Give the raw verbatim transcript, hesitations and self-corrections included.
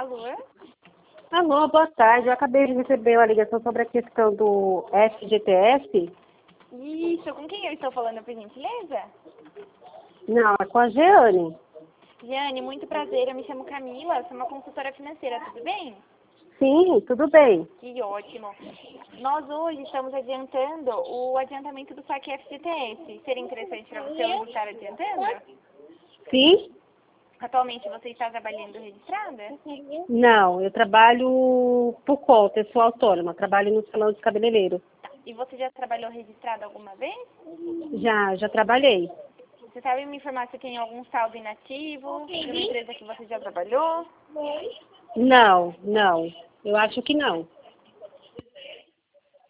Alô? Alô, boa tarde. Eu acabei de receber uma ligação sobre a questão do F G T S. Isso, com quem eu estou falando, por gentileza? Não, é com a Jeane. Jeane, muito prazer, eu me chamo Camila, sou uma consultora financeira, tudo bem? Sim, tudo bem. Que ótimo. Nós hoje estamos adiantando o adiantamento do saque F G T S. Seria interessante para você hoje estar adiantando? Sim? Atualmente você está trabalhando registrada? Não, eu trabalho por conta, eu sou autônoma, trabalho no salão de cabeleireiro. Tá. E você já trabalhou registrada alguma vez? Já, já trabalhei. Você sabe me informar se tem algum saldo inativo de uma empresa que você já trabalhou? Não, não, eu acho que não.